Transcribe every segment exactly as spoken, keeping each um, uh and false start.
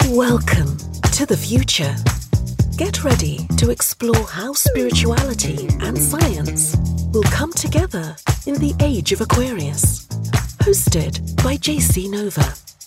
Welcome to the future. Get ready to explore how spirituality and science will come together in the age of Aquarius. Hosted by J C Nova.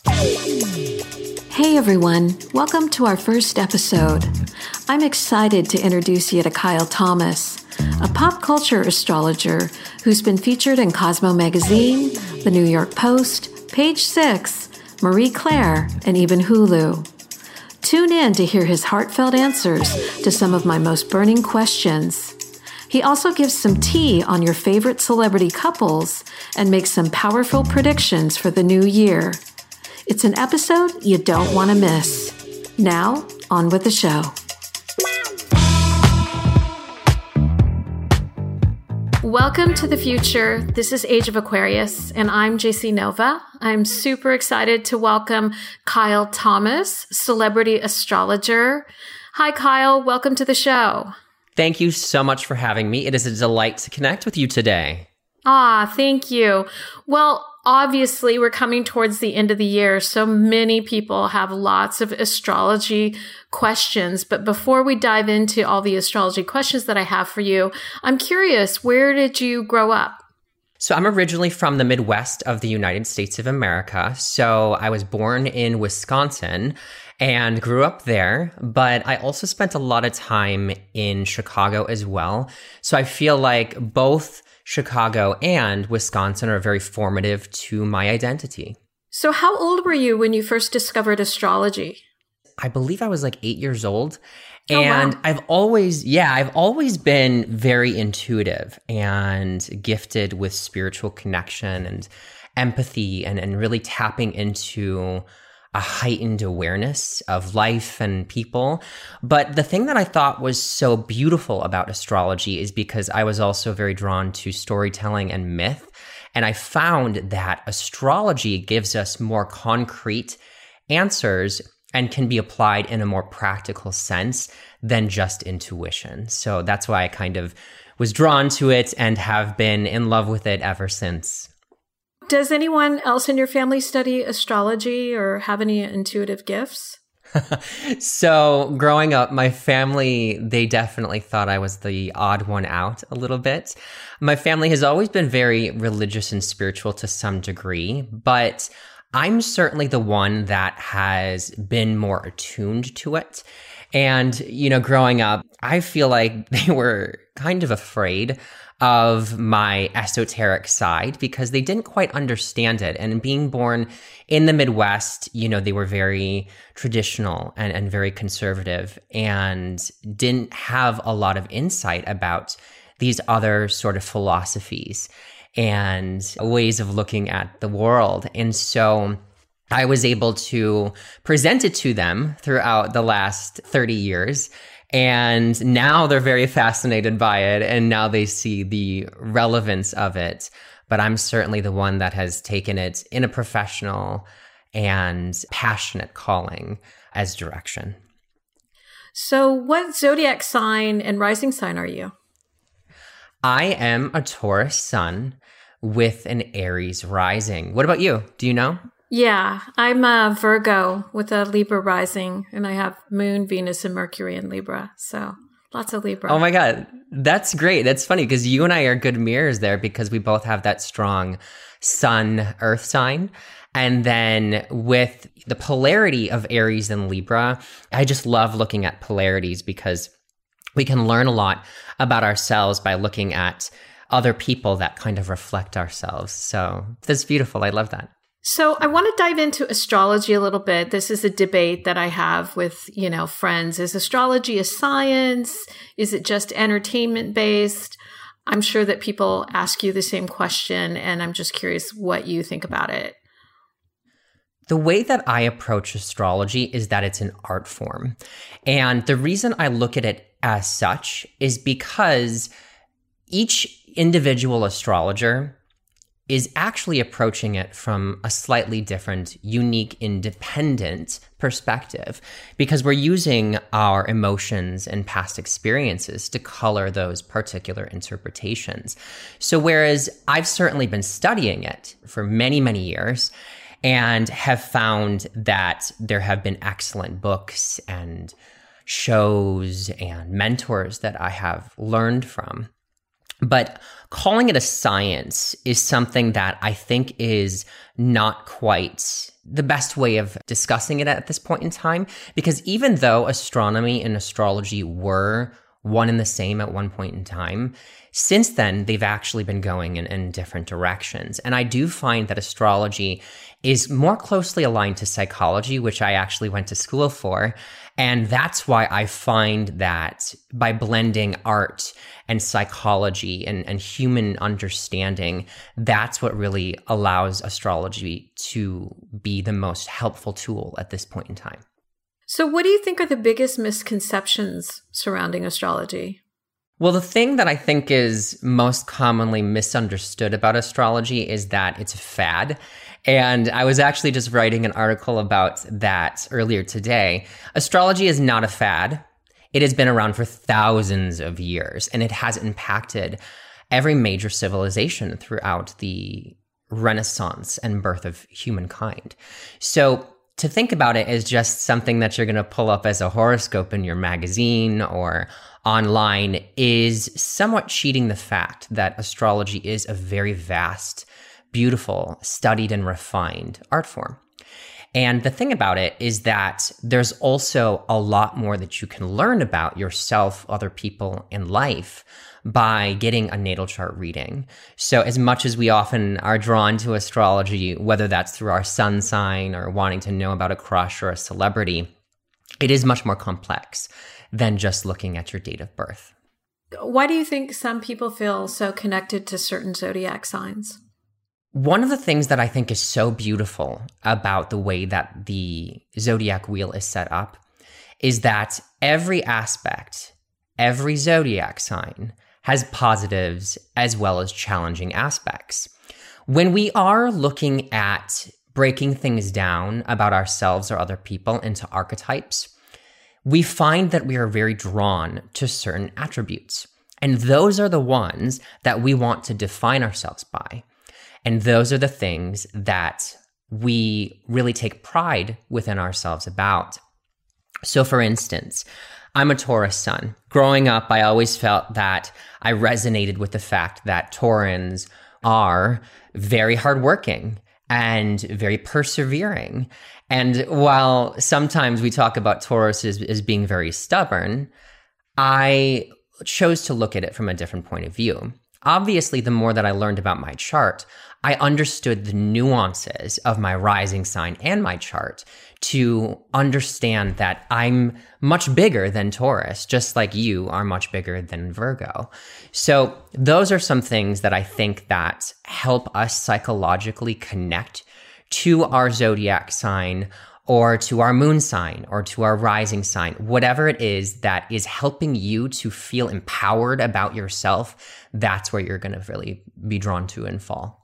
Hey everyone, welcome to our first episode. I'm excited to introduce you to Kyle Thomas, a pop culture astrologer who's been featured in Cosmo Magazine, The New York Post, Page Six, Marie Claire, and even Hulu. Tune in to hear his heartfelt answers to some of my most burning questions. He also gives some tea on your favorite celebrity couples and makes some powerful predictions for the new year. It's an episode you don't want to miss. Now, on with the show. Welcome to the future. This is Age of Aquarius, and I'm J C Nova. I'm super excited to welcome Kyle Thomas, celebrity astrologer. Hi, Kyle. Welcome to the show. Thank you so much for having me. It is a delight to connect with you today. Ah, thank you. Well, obviously, we're coming towards the end of the year, so many people have lots of astrology questions. But before we dive into all the astrology questions that I have for you, I'm curious, where did you grow up? So I'm originally from the Midwest of the United States of America. So I was born in Wisconsin and grew up there, but I also spent a lot of time in Chicago as well. So I feel like both Chicago and Wisconsin are very formative to my identity. So how old were you when you first discovered astrology? I believe I was like eight years old. Oh, and wow. I've always, yeah, I've always been very intuitive and gifted with spiritual connection and empathy and, and really tapping into a heightened awareness of life and people. But the thing that I thought was so beautiful about astrology is because I was also very drawn to storytelling and myth. And I found that astrology gives us more concrete answers and can be applied in a more practical sense than just intuition. So that's why I kind of was drawn to it and have been in love with it ever since. Does anyone else in your family study astrology or have any intuitive gifts? So growing up, my family, they definitely thought I was the odd one out a little bit. My family has always been very religious and spiritual to some degree, but I'm certainly the one that has been more attuned to it. And, you know, growing up, I feel like they were kind of afraid of my esoteric side because they didn't quite understand it. And being born in the Midwest, you know, they were very traditional and, and very conservative and didn't have a lot of insight about these other sort of philosophies and ways of looking at the world. And so I was able to present it to them throughout the last thirty years. And now they're very fascinated by it. And now they see the relevance of it. But I'm certainly the one that has taken it in a professional and passionate calling as direction. So what zodiac sign and rising sign are you? I am a Taurus sun with an Aries rising. What about you? Do you know? Yeah, I'm a Virgo with a Libra rising, and I have Moon, Venus, and Mercury in Libra. So lots of Libra. Oh my God. That's great. That's funny because you and I are good mirrors there because we both have that strong sun earth sign. And then with the polarity of Aries and Libra, I just love looking at polarities because we can learn a lot about ourselves by looking at other people that kind of reflect ourselves. So that's beautiful. I love that. So I want to dive into astrology a little bit. This is a debate that I have with, you know, friends. Is astrology a science? Is it just entertainment based? I'm sure that people ask you the same question, and I'm just curious what you think about it. The way that I approach astrology is that it's an art form. And the reason I look at it as such is because each individual astrologer is actually approaching it from a slightly different, unique, independent perspective because we're using our emotions and past experiences to color those particular interpretations. So whereas I've certainly been studying it for many, many years, and have found that there have been excellent books and shows and mentors that I have learned from. But calling it a science is something that I think is not quite the best way of discussing it at this point in time, because even though astronomy and astrology were one and the same at one point in time, since then, they've actually been going in, in different directions. And I do find that astrology is more closely aligned to psychology, which I actually went to school for. And that's why I find that by blending art and psychology and, and human understanding, that's what really allows astrology to be the most helpful tool at this point in time. So what do you think are the biggest misconceptions surrounding astrology? Well, the thing that I think is most commonly misunderstood about astrology is that it's a fad. And I was actually just writing an article about that earlier today. Astrology is not a fad. It has been around for thousands of years, and it has impacted every major civilization throughout the Renaissance and birth of humankind. So to think about it as just something that you're going to pull up as a horoscope in your magazine or online is somewhat cheating the fact that astrology is a very vast, beautiful, studied and refined art form. And the thing about it is that there's also a lot more that you can learn about yourself, other people, and life by getting a natal chart reading. So as much as we often are drawn to astrology, whether that's through our sun sign or wanting to know about a crush or a celebrity, it is much more complex than just looking at your date of birth. Why do you think some people feel so connected to certain zodiac signs? One of the things that I think is so beautiful about the way that the zodiac wheel is set up is that every aspect, every zodiac sign has positives as well as challenging aspects. When we are looking at breaking things down about ourselves or other people into archetypes, we find that we are very drawn to certain attributes. And those are the ones that we want to define ourselves by. And those are the things that we really take pride within ourselves about. So for instance, I'm a Taurus sun. Growing up, I always felt that I resonated with the fact that Taurans are very hardworking and very persevering. And while sometimes we talk about Taurus as, as being very stubborn, I chose to look at it from a different point of view. Obviously, the more that I learned about my chart, I understood the nuances of my rising sign and my chart to understand that I'm much bigger than Taurus, just like you are much bigger than Virgo. So those are some things that I think that help us psychologically connect to our zodiac sign or to our moon sign or to our rising sign, whatever it is that is helping you to feel empowered about yourself, that's where you're going to really be drawn to and fall.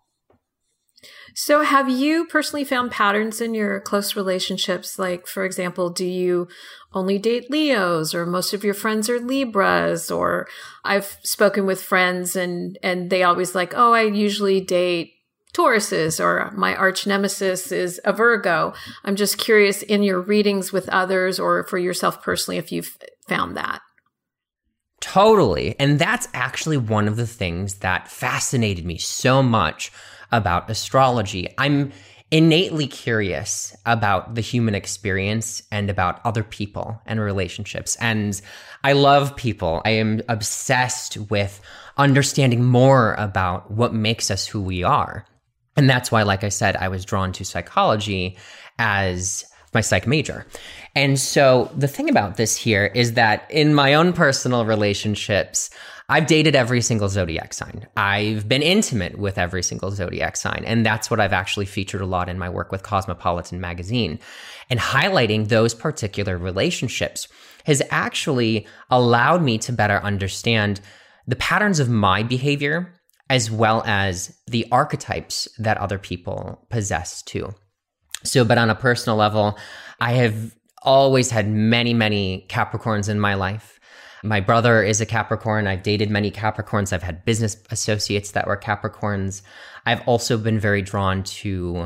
So have you personally found patterns in your close relationships? Like, for example, do you only date Leos, or most of your friends are Libras? Or I've spoken with friends and, and they always like, oh, I usually date Tauruses, or my arch nemesis is a Virgo. I'm just curious in your readings with others or for yourself personally, if you've found that. Totally. And that's actually one of the things that fascinated me so much about astrology. I'm innately curious about the human experience and about other people and relationships. And I love people. I am obsessed with understanding more about what makes us who we are. And that's why, like I said, I was drawn to psychology as my psych major. And so the thing about this here is that in my own personal relationships, I've dated every single zodiac sign. I've been intimate with every single zodiac sign. And that's what I've actually featured a lot in my work with Cosmopolitan magazine. And highlighting those particular relationships has actually allowed me to better understand the patterns of my behavior as well as the archetypes that other people possess too. So, but on a personal level, I have always had many, many Capricorns in my life. My brother is a Capricorn. I've dated many Capricorns. I've had business associates that were Capricorns. I've also been very drawn to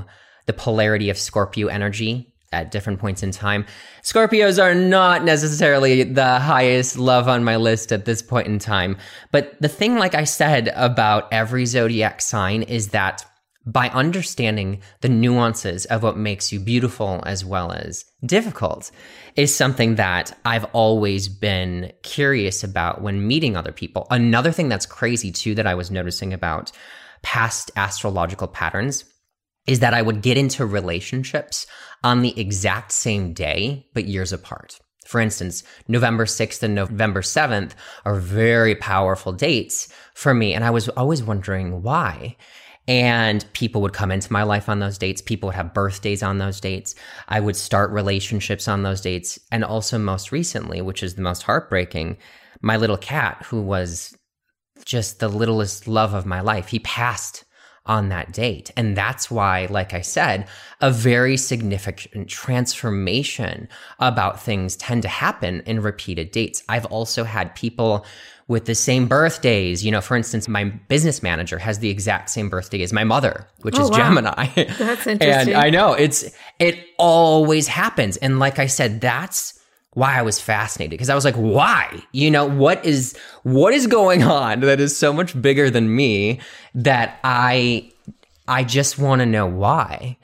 the polarity of Scorpio energy at different points in time. Scorpios are not necessarily the highest love on my list at this point in time. But the thing, like I said, about every zodiac sign is that by understanding the nuances of what makes you beautiful as well as difficult is something that I've always been curious about when meeting other people. Another thing that's crazy too that I was noticing about past astrological patterns is that I would get into relationships on the exact same day, but years apart. For instance, November sixth and November seventh are very powerful dates for me. And I was always wondering why. And people would come into my life on those dates. People would have birthdays on those dates. I would start relationships on those dates. And also most recently, which is the most heartbreaking, my little cat, who was just the littlest love of my life, he passed on that date. And that's why, like I said, a very significant transformation about things tend to happen in repeated dates. I've also had people with the same birthdays. You know, for instance, my business manager has the exact same birthday as my mother, which oh, is wow. Gemini. That's interesting. And I know it's, it always happens. And like I said, that's why I was fascinated, because I was like, why? You know, what is, what is going on that is so much bigger than me that I, I just want to know why.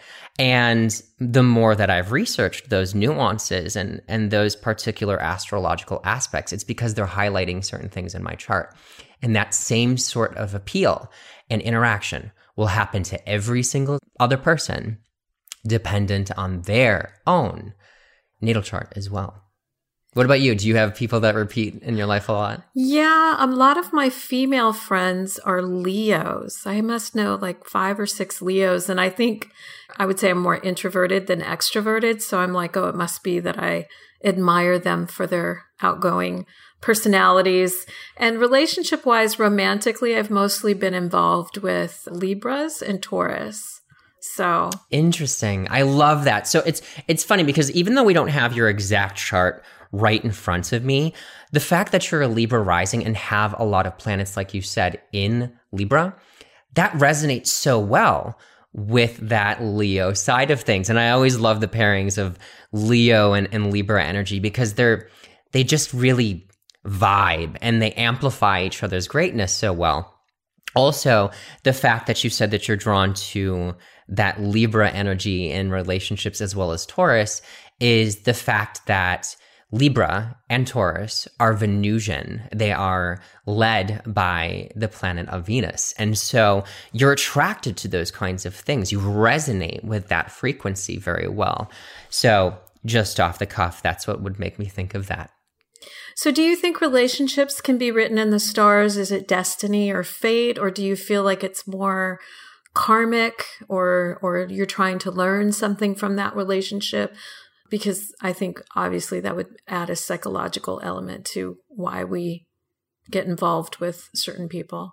And the more that I've researched those nuances and, and those particular astrological aspects, it's because they're highlighting certain things in my chart. And that same sort of appeal and interaction will happen to every single other person dependent on their own natal chart as well. What about you? Do you have people that repeat in your life a lot? Yeah, a lot of my female friends are Leos. I must know like five or six Leos. And I think I would say I'm more introverted than extroverted. So I'm like, oh, it must be that I admire them for their outgoing personalities. And relationship-wise, romantically, I've mostly been involved with Libras and Taurus. So interesting. I love that. So it's it's funny because even though we don't have your exact chart right in front of me, the fact that you're a Libra rising and have a lot of planets, like you said, in Libra, that resonates so well with that Leo side of things. And I always love the pairings of Leo and, and Libra energy because they're they just really vibe and they amplify each other's greatness so well. Also, the fact that you said that you're drawn to that Libra energy in relationships as well as Taurus is the fact that Libra and Taurus are Venusian. They are led by the planet of Venus. And so you're attracted to those kinds of things. You resonate with that frequency very well. So just off the cuff, that's what would make me think of that. So do you think relationships can be written in the stars? Is it destiny or fate? Or do you feel like it's more karmic or or you're trying to learn something from that relationship? Because I think obviously that would add a psychological element to why we get involved with certain people.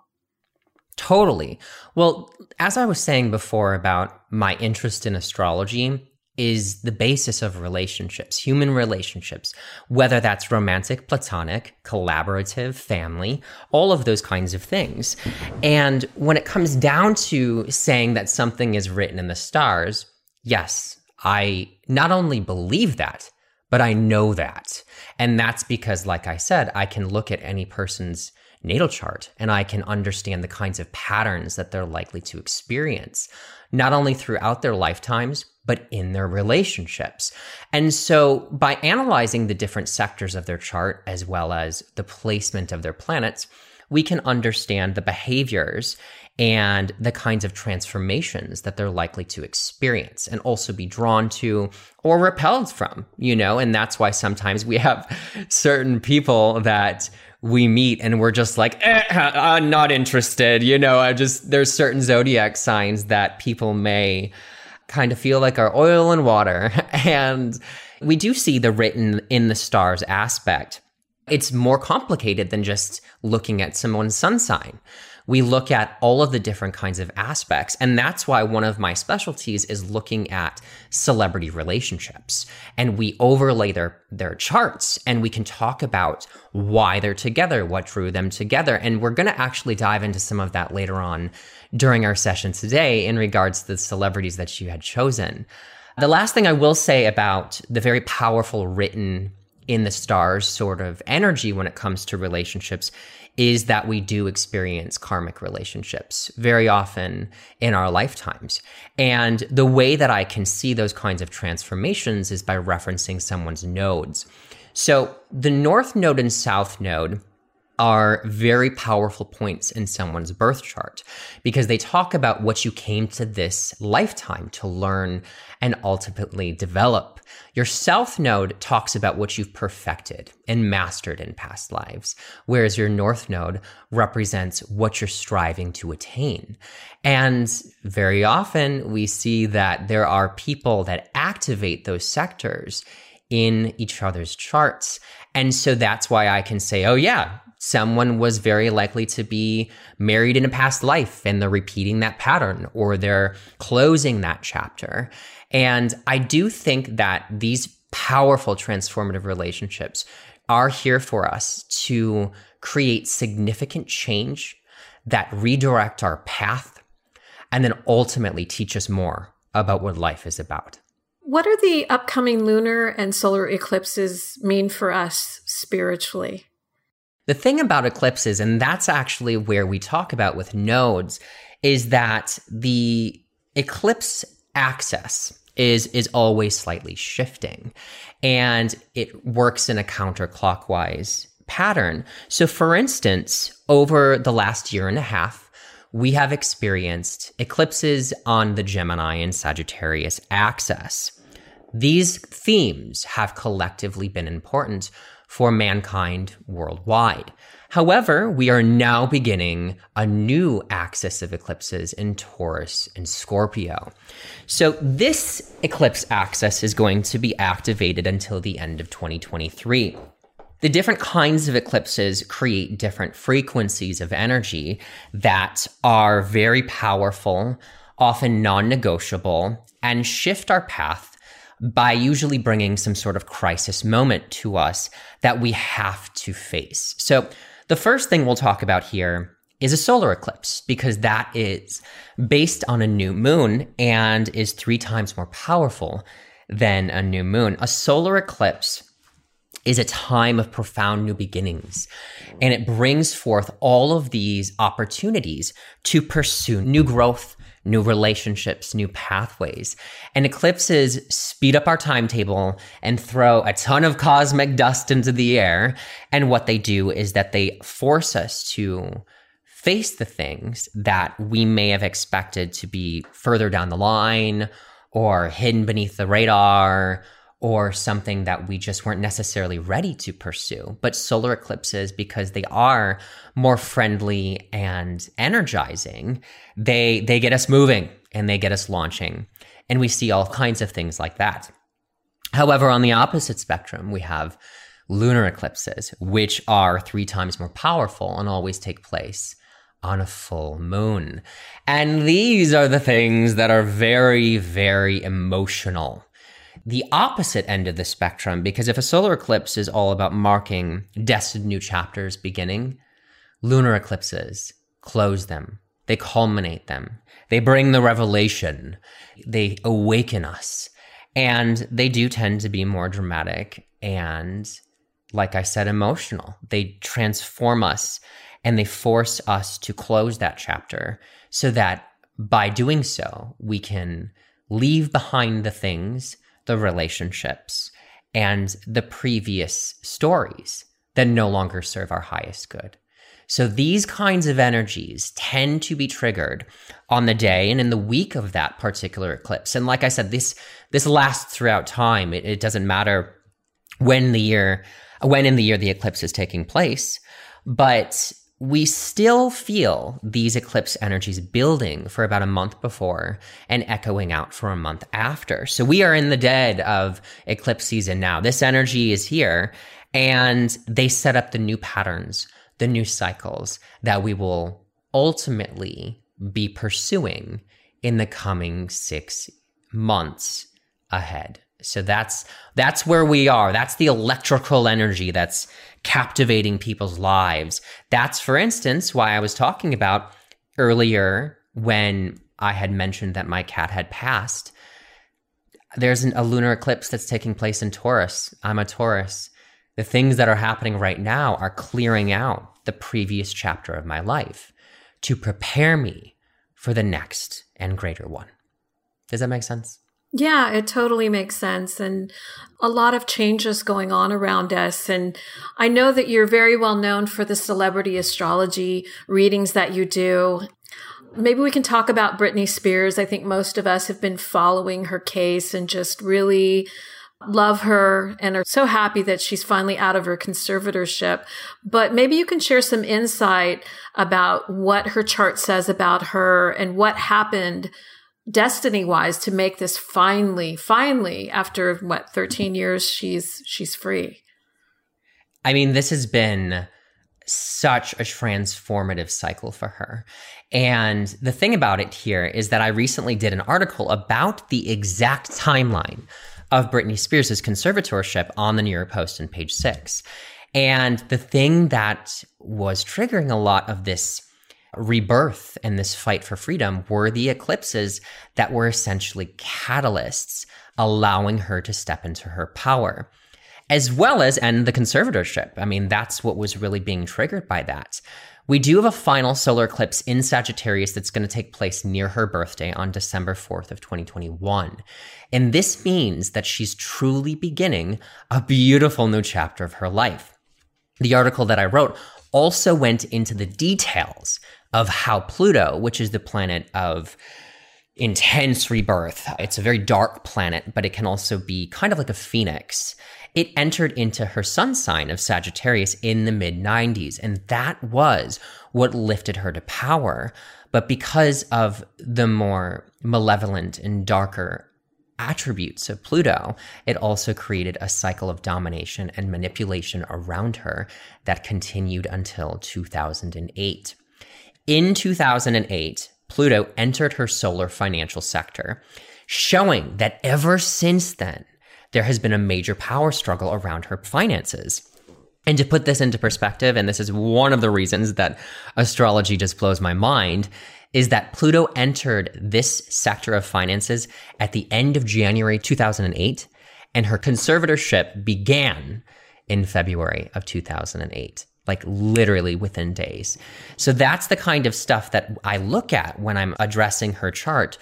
Totally. Well, as I was saying before about my interest in astrology is the basis of relationships, human relationships, whether that's romantic, platonic, collaborative, family, all of those kinds of things. And when it comes down to saying that something is written in the stars, yes, I not only believe that, but I know that. And that's because, like I said, I can look at any person's natal chart and I can understand the kinds of patterns that they're likely to experience, not only throughout their lifetimes, but in their relationships. And so by analyzing the different sectors of their chart, as well as the placement of their planets, we can understand the behaviors and the kinds of transformations that they're likely to experience and also be drawn to or repelled from, you know, and that's why sometimes we have certain people that we meet and we're just like, eh, I'm not interested, you know, I just, there's certain zodiac signs that people may kind of feel like are oil and water. And we do see the written in the stars aspect. It's more complicated than just looking at someone's sun sign. We look at all of the different kinds of aspects. And that's why one of my specialties is looking at celebrity relationships. And we overlay their, their charts, and we can talk about why they're together, what drew them together. And we're going to actually dive into some of that later on during our session today in regards to the celebrities that you had chosen. The last thing I will say about the very powerful written in the stars sort of energy when it comes to relationships is that we do experience karmic relationships very often in our lifetimes. And the way that I can see those kinds of transformations is by referencing someone's nodes. So the North Node and South Node are very powerful points in someone's birth chart because they talk about what you came to this lifetime to learn and ultimately develop. Your South Node talks about what you've perfected and mastered in past lives, whereas your North Node represents what you're striving to attain. And very often we see that there are people that activate those sectors in each other's charts. And so that's why I can say, oh yeah, someone was very likely to be married in a past life and they're repeating that pattern or they're closing that chapter. And I do think that these powerful transformative relationships are here for us to create significant change that redirect our path and then ultimately teach us more about what life is about. What do the upcoming lunar and solar eclipses mean for us spiritually? The thing about eclipses, and that's actually where we talk about with nodes, is that the eclipse axis is, is always slightly shifting, and it works in a counterclockwise pattern. So for instance, over the last year and a half, we have experienced eclipses on the Gemini and Sagittarius axis. These themes have collectively been important for mankind worldwide. However, we are now beginning a new axis of eclipses in Taurus and Scorpio. So this eclipse axis is going to be activated until the end of twenty twenty-three. The different kinds of eclipses create different frequencies of energy that are very powerful, often non-negotiable, and shift our path by usually bringing some sort of crisis moment to us that we have to face. So the first thing we'll talk about here is a solar eclipse, because that is based on a new moon and is three times more powerful than a new moon. A solar eclipse is a time of profound new beginnings, and it brings forth all of these opportunities to pursue new growth, new relationships, new pathways. And eclipses speed up our timetable and throw a ton of cosmic dust into the air. And what they do is that they force us to face the things that we may have expected to be further down the line or hidden beneath the radar, or something that we just weren't necessarily ready to pursue. But solar eclipses, because they are more friendly and energizing, they they get us moving and they get us launching. And we see all kinds of things like that. However, on the opposite spectrum, we have lunar eclipses, which are three times more powerful and always take place on a full moon. And these are the things that are very, very emotional. The opposite end of the spectrum, because if a solar eclipse is all about marking destined new chapters beginning, lunar eclipses close them. They culminate them. They bring the revelation. They awaken us. And they do tend to be more dramatic and, like I said, emotional. They transform us and they force us to close that chapter so that by doing so, we can leave behind the things, the relationships, and the previous stories that no longer serve our highest good. So these kinds of energies tend to be triggered on the day and in the week of that particular eclipse. And like I said, this this lasts throughout time. It, it doesn't matter when the year, when in the year the eclipse is taking place, but we still feel these eclipse energies building for about a month before and echoing out for a month after. So we are in the dead of eclipse season now. This energy is here, and they set up the new patterns, the new cycles that we will ultimately be pursuing in the coming six months ahead. So that's that's where we are. That's the electrical energy that's captivating people's lives. That's, for instance, why I was talking about earlier when I had mentioned that my cat had passed. There's an, a lunar eclipse that's taking place in Taurus. I'm a Taurus. The things that are happening right now are clearing out the previous chapter of my life to prepare me for the next and greater one. Does that make sense? Yeah, it totally makes sense. And a lot of changes going on around us. And I know that you're very well known for the celebrity astrology readings that you do. Maybe we can talk about Britney Spears. I think most of us have been following her case and just really love her and are so happy that she's finally out of her conservatorship. But maybe you can share some insight about what her chart says about her and what happened destiny-wise to make this finally, finally, after what, thirteen years, she's she's free. I mean, this has been such a transformative cycle for her. And the thing about it here is that I recently did an article about the exact timeline of Britney Spears' conservatorship on the New York Post on page six. And the thing that was triggering a lot of this rebirth and this fight for freedom were the eclipses that were essentially catalysts allowing her to step into her power, as well as end the conservatorship. I mean, that's what was really being triggered by that. We do have a final solar eclipse in Sagittarius that's going to take place near her birthday on December fourth of twenty twenty-one. And this means that she's truly beginning a beautiful new chapter of her life. The article that I wrote also went into the details of how Pluto, which is the planet of intense rebirth, it's a very dark planet, but it can also be kind of like a phoenix. It entered into her sun sign of Sagittarius in the mid nineties, and that was what lifted her to power. But because of the more malevolent and darker attributes of Pluto, it also created a cycle of domination and manipulation around her that continued until two thousand eight. In two thousand eight, Pluto entered her solar financial sector, showing that ever since then, there has been a major power struggle around her finances. And to put this into perspective, and this is one of the reasons that astrology just blows my mind, is that Pluto entered this sector of finances at the end of January two thousand eight, and her conservatorship began in February of two thousand eight. Like literally within days. So that's the kind of stuff that I look at when I'm addressing her chart,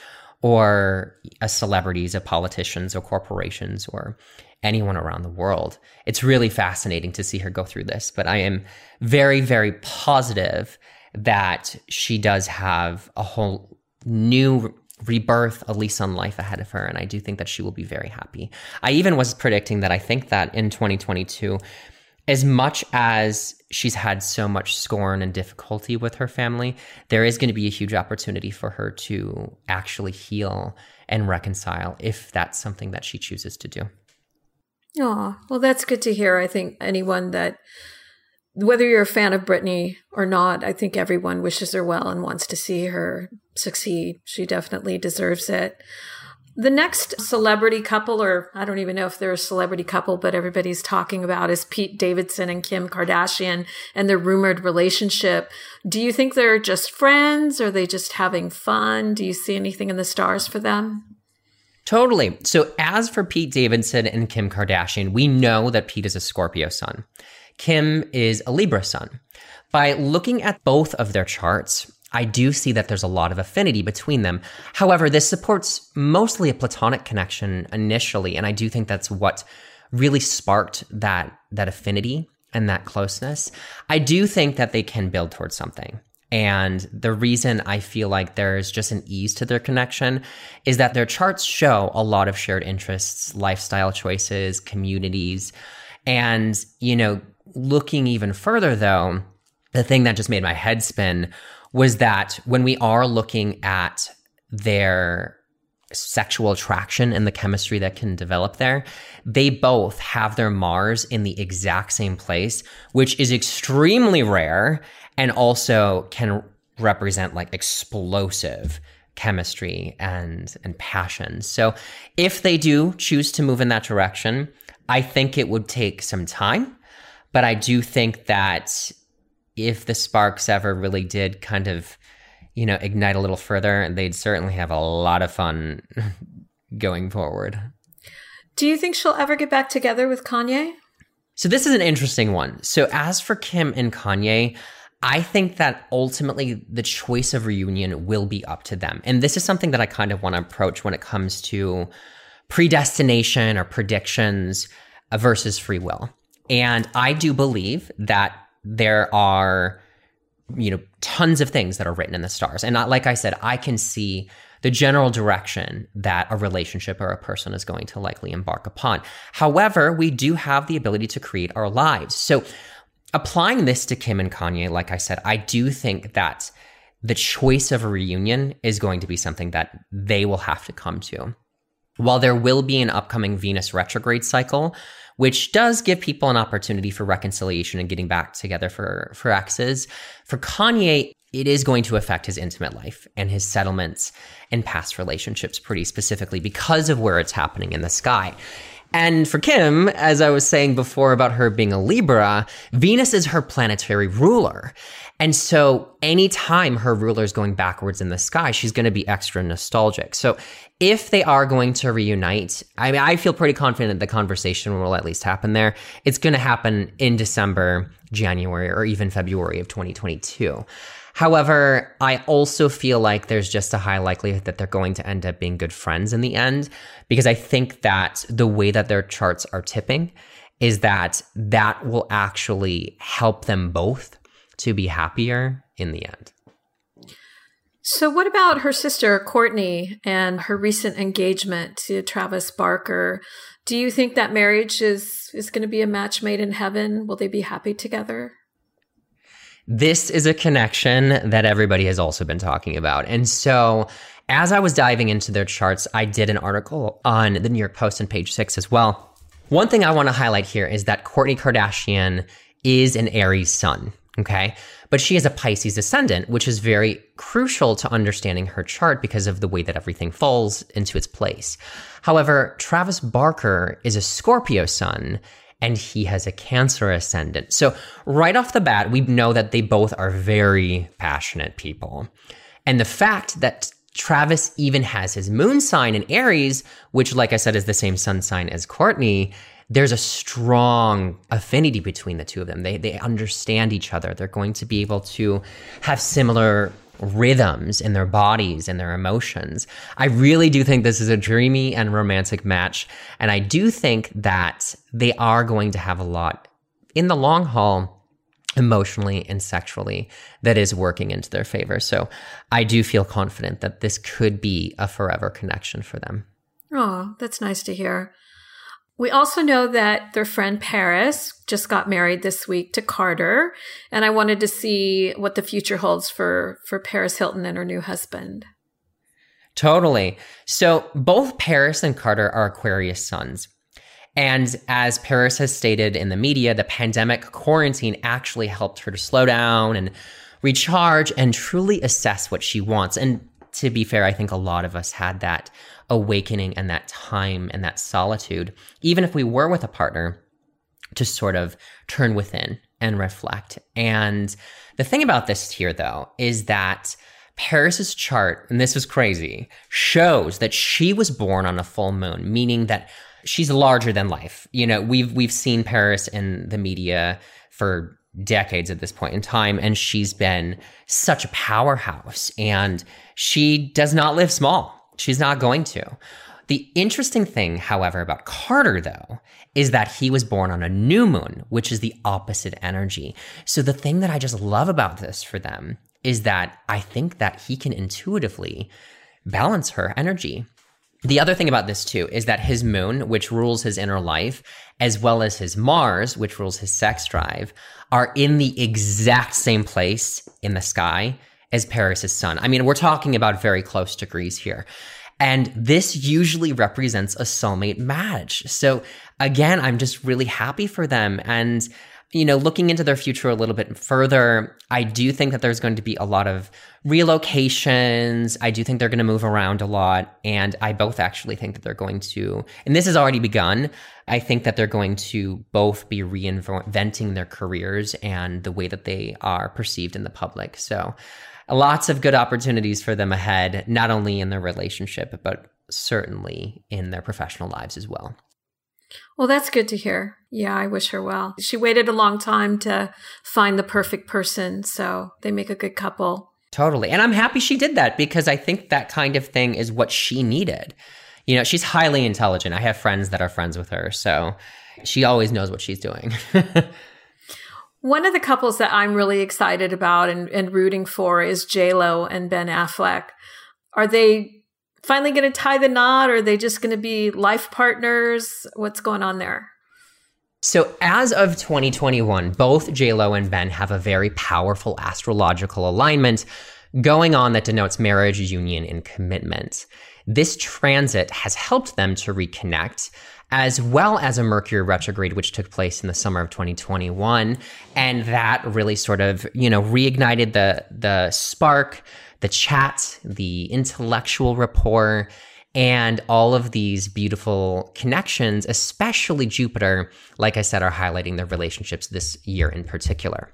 or a celebrities, or politicians, or corporations, or anyone around the world. It's really fascinating to see her go through this, but I am very, very positive that she does have a whole new rebirth, a lease on life ahead of her, and I do think that she will be very happy. I even was predicting that I think that in twenty twenty-two, as much as she's had so much scorn and difficulty with her family, there is going to be a huge opportunity for her to actually heal and reconcile if that's something that she chooses to do. Oh, well, that's good to hear. I think anyone that, whether you're a fan of Britney or not, I think everyone wishes her well and wants to see her succeed. She definitely deserves it. The next celebrity couple, or I don't even know if they're a celebrity couple, but everybody's talking about, is Pete Davidson and Kim Kardashian and their rumored relationship. Do you think they're just friends? Or are they just having fun? Do you see anything in the stars for them? Totally. So as for Pete Davidson and Kim Kardashian, we know that Pete is a Scorpio sun. Kim is a Libra sun. By looking at both of their charts, I do see that there's a lot of affinity between them. However, this supports mostly a platonic connection initially, and I do think that's what really sparked that, that affinity and that closeness. I do think that they can build towards something. And the reason I feel like there's just an ease to their connection is that their charts show a lot of shared interests, lifestyle choices, communities. And, you know, looking even further though, the thing that just made my head spin was that when we are looking at their sexual attraction and the chemistry that can develop there, they both have their Mars in the exact same place, which is extremely rare and also can represent like explosive chemistry and and passion. So if they do choose to move in that direction, I think it would take some time, but I do think that if the sparks ever really did kind of, you know, ignite a little further, they'd certainly have a lot of fun going forward. Do you think she'll ever get back together with Kanye? So this is an interesting one. So as for Kim and Kanye, I think that ultimately the choice of reunion will be up to them. And this is something that I kind of want to approach when it comes to predestination or predictions versus free will. And I do believe that there are, you know, tons of things that are written in the stars. And not, like I said, I can see the general direction that a relationship or a person is going to likely embark upon. However, we do have the ability to create our lives. So applying this to Kim and Kanye, like I said, I do think that the choice of a reunion is going to be something that they will have to come to. While there will be an upcoming Venus retrograde cycle, which does give people an opportunity for reconciliation and getting back together for, for exes, for Kanye, it is going to affect his intimate life and his settlements and past relationships pretty specifically because of where it's happening in the sky. And for Kim, as I was saying before about her being a Libra, Venus is her planetary ruler. And so anytime her ruler is going backwards in the sky, she's going to be extra nostalgic. So if they are going to reunite, I mean, I feel pretty confident the conversation will at least happen there. It's going to happen in December, January, or even February of twenty twenty-two. However, I also feel like there's just a high likelihood that they're going to end up being good friends in the end, because I think that the way that their charts are tipping is that that will actually help them both to be happier in the end. So what about her sister, Courtney, and her recent engagement to Travis Barker? Do you think that marriage is, is going to be a match made in heaven? Will they be happy together? This is a connection that everybody has also been talking about. And so as I was diving into their charts, I did an article on the New York Post on page six as well. One thing I want to highlight here is that Kourtney Kardashian is an Aries sun, okay? But she is a Pisces ascendant, which is very crucial to understanding her chart because of the way that everything falls into its place. However, Travis Barker is a Scorpio sun, and he has a Cancer ascendant. So right off the bat, we know that they both are very passionate people. And the fact that Travis even has his moon sign in Aries, which, like I said, is the same sun sign as Kourtney, there's a strong affinity between the two of them. They they understand each other. They're going to be able to have similar rhythms in their bodies and their emotions. I really do think this is a dreamy and romantic match. And I do think that they are going to have a lot in the long haul, emotionally and sexually, that is working into their favor. So I do feel confident that this could be a forever connection for them. Oh, that's nice to hear. We also know that their friend Paris just got married this week to Carter, and I wanted to see what the future holds for, for Paris Hilton and her new husband. Totally. So both Paris and Carter are Aquarius suns. And as Paris has stated in the media, the pandemic quarantine actually helped her to slow down and recharge and truly assess what she wants. And to be fair, I think a lot of us had that awakening and that time and that solitude, even if we were with a partner, to sort of turn within and reflect. And the thing about this here, though, is that Paris's chart, and this was crazy, shows that she was born on a full moon, meaning that she's larger than life. You know, we've we've seen Paris in the media for decades at this point in time, and she's been such a powerhouse, and she does not live small. She's not going to. The interesting thing, however, about Carter, though, is that he was born on a new moon, which is the opposite energy. So the thing that I just love about this for them is that I think that he can intuitively balance her energy. The other thing about this, too, is that his moon, which rules his inner life, as well as his Mars, which rules his sex drive, are in the exact same place in the sky as Paris's sun. I mean, we're talking about very close degrees here. And this usually represents a soulmate match. So again, I'm just really happy for them. And, you know, looking into their future a little bit further, I do think that there's going to be a lot of relocations. I do think they're going to move around a lot. And I both actually think that they're going to, and this has already begun, I think that they're going to both be reinventing their careers and the way that they are perceived in the public. So lots of good opportunities for them ahead, not only in their relationship, but certainly in their professional lives as well. Well, that's good to hear. Yeah, I wish her well. She waited a long time to find the perfect person, so they make a good couple. Totally. And I'm happy she did that because I think that kind of thing is what she needed. You know, she's highly intelligent. I have friends that are friends with her, so she always knows what she's doing. One of the couples that I'm really excited about and, and rooting for is J-Lo and Ben Affleck. Are they finally going to tie the knot, or are they just going to be life partners? What's going on there? So as of twenty twenty-one, both J-Lo and Ben have a very powerful astrological alignment going on that denotes marriage, union, and commitment. This transit has helped them to reconnect, as well as a Mercury retrograde, which took place in the summer of twenty twenty-one. And that really sort of, you know, reignited the, the spark, the chat, the intellectual rapport, and all of these beautiful connections, especially Jupiter, like I said, are highlighting their relationships this year in particular.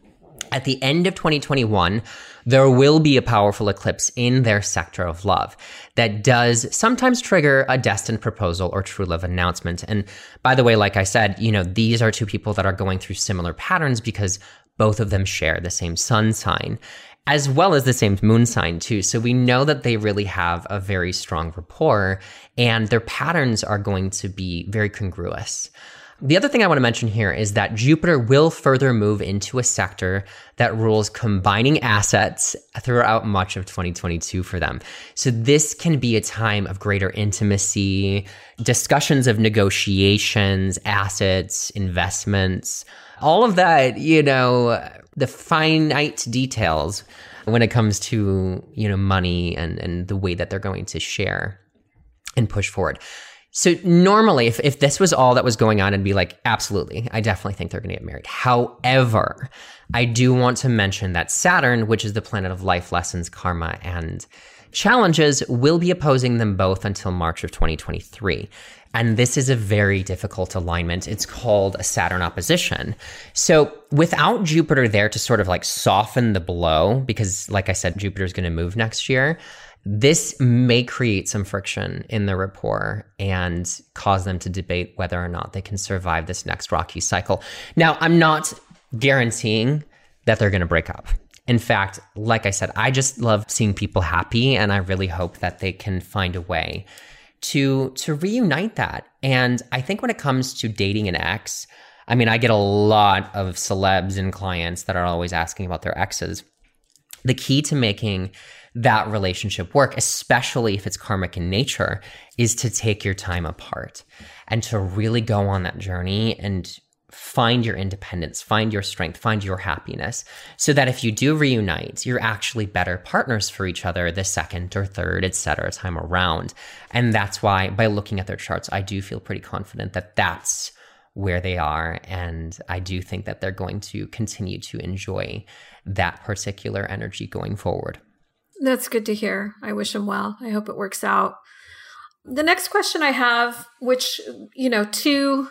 At the end of twenty twenty-one, there will be a powerful eclipse in their sector of love that does sometimes trigger a destined proposal or true love announcement. And by the way, like I said, you know, these are two people that are going through similar patterns because both of them share the same sun sign, as well as the same moon sign too. So we know that they really have a very strong rapport and their patterns are going to be very congruous. The other thing I want to mention here is that Jupiter will further move into a sector that rules combining assets throughout much of twenty twenty-two for them. So this can be a time of greater intimacy, discussions of negotiations, assets, investments, all of that, you know, the finite details when it comes to, you know, money and, and the way that they're going to share and push forward. So normally, if, if this was all that was going on, I'd be like, absolutely, I definitely think they're going to get married. However, I do want to mention that Saturn, which is the planet of life lessons, karma, and challenges, will be opposing them both until March of twenty twenty-three. And this is a very difficult alignment. It's called a Saturn opposition. So without Jupiter there to sort of like soften the blow, because like I said, Jupiter's going to move next year, this may create some friction in the rapport and cause them to debate whether or not they can survive this next rocky cycle. Now, I'm not guaranteeing that they're going to break up. In fact, like I said, I just love seeing people happy, and I really hope that they can find a way to, to reunite that. And I think when it comes to dating an ex, I mean, I get a lot of celebs and clients that are always asking about their exes. The key to making that relationship work, especially if it's karmic in nature, is to take your time apart and to really go on that journey and find your independence, find your strength, find your happiness, so that if you do reunite, you're actually better partners for each other the second or third, et cetera, time around. And that's why, by looking at their charts, I do feel pretty confident that that's where they are. And I do think that they're going to continue to enjoy that particular energy going forward. That's good to hear. I wish him well. I hope it works out. The next question I have, which, you know, two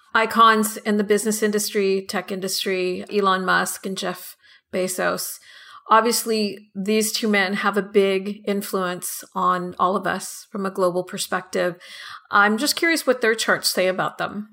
icons in the business industry, tech industry, Elon Musk and Jeff Bezos. Obviously, these two men have a big influence on all of us from a global perspective. I'm just curious what their charts say about them.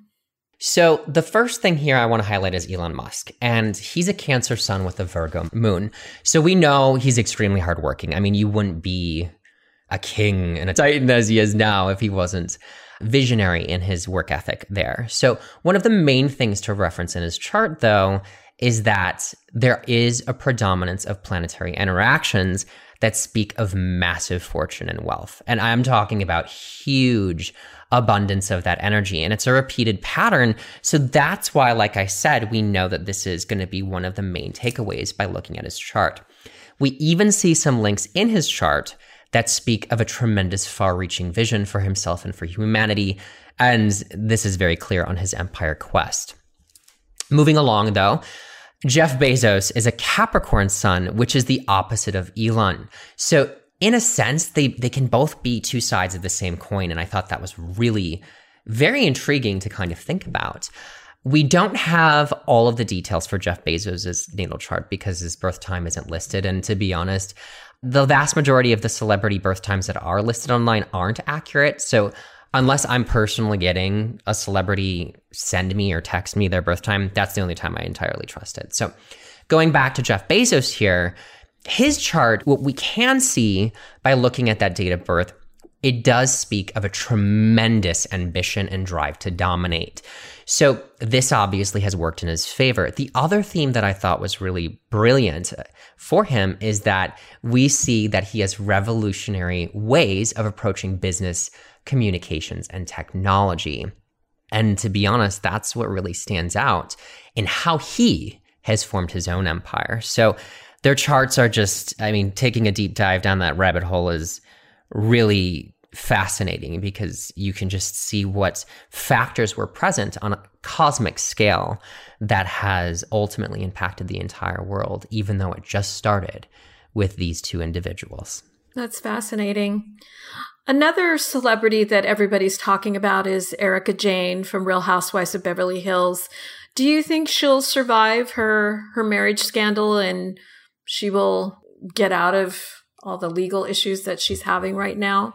So the first thing here I want to highlight is Elon Musk, and he's a Cancer sun with a Virgo moon. So we know he's extremely hardworking. I mean, you wouldn't be a king and a titan as he is now if he wasn't visionary in his work ethic there. So one of the main things to reference in his chart, though, is that there is a predominance of planetary interactions that speak of massive fortune and wealth. And I'm talking about huge abundance of that energy. And it's a repeated pattern. So that's why, like I said, we know that this is going to be one of the main takeaways by looking at his chart. We even see some links in his chart that speak of a tremendous far-reaching vision for himself and for humanity. And this is very clear on his empire quest. Moving along though, Jeff Bezos is a Capricorn sun, which is the opposite of Elon. So in a sense, they, they can both be two sides of the same coin. And I thought that was really very intriguing to kind of think about. We don't have all of the details for Jeff Bezos' natal chart because his birth time isn't listed. And to be honest, the vast majority of the celebrity birth times that are listed online aren't accurate. So unless I'm personally getting a celebrity send me or text me their birth time, that's the only time I entirely trust it. So going back to Jeff Bezos here, his chart, what we can see by looking at that date of birth, it does speak of a tremendous ambition and drive to dominate. So this obviously has worked in his favor. The other theme that I thought was really brilliant for him is that we see that he has revolutionary ways of approaching business, communications, and technology. And to be honest, that's what really stands out in how he has formed his own empire. So their charts are just, I mean, taking a deep dive down that rabbit hole is really fascinating because you can just see what factors were present on a cosmic scale that has ultimately impacted the entire world, even though it just started with these two individuals. That's fascinating. Another celebrity that everybody's talking about is Erika Jayne from Real Housewives of Beverly Hills. Do you think she'll survive her, her marriage scandal and she will get out of all the legal issues that she's having right now?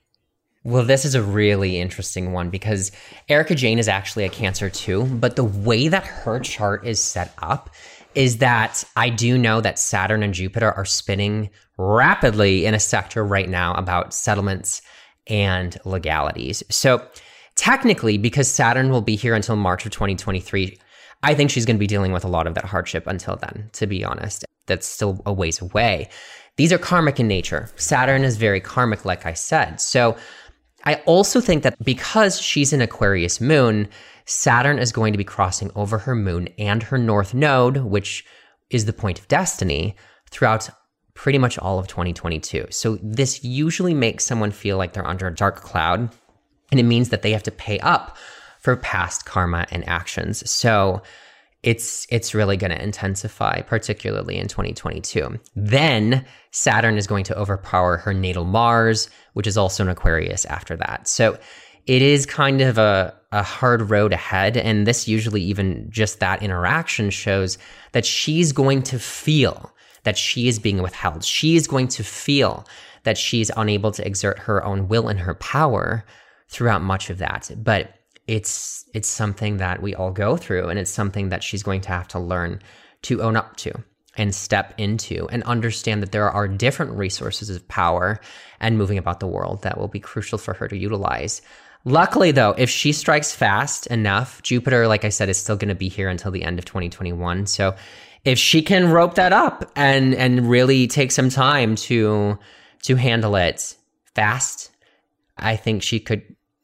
Well, this is a really interesting one because Erika Jayne is actually a Cancer too, but the way that her chart is set up is that I do know that Saturn and Jupiter are spinning rapidly in a sector right now about settlements and legalities. So technically, because Saturn will be here until March of twenty twenty-three, I think she's going to be dealing with a lot of that hardship until then, to be honest. That's still a ways away. These are karmic in nature. Saturn is very karmic, like I said. So I also think that because she's an Aquarius moon, Saturn is going to be crossing over her moon and her north node, which is the point of destiny, throughout pretty much all of twenty twenty-two. So this usually makes someone feel like they're under a dark cloud, and it means that they have to pay up for past karma and actions. So it's it's really going to intensify, particularly in twenty twenty-two. Then Saturn is going to overpower her natal Mars, which is also an Aquarius after that. So it is kind of a, a hard road ahead. And this usually even just that interaction shows that she's going to feel that she is being withheld. She is going to feel that she's unable to exert her own will and her power throughout much of that. But it's it's something that we all go through, and it's something that she's going to have to learn to own up to and step into and understand that there are different resources of power and moving about the world that will be crucial for her to utilize. Luckily, though, if she strikes fast enough, Jupiter, like I said, is still going to be here until the end of twenty twenty-one. So if she can rope that up and and really take some time to to handle it fast, I think she could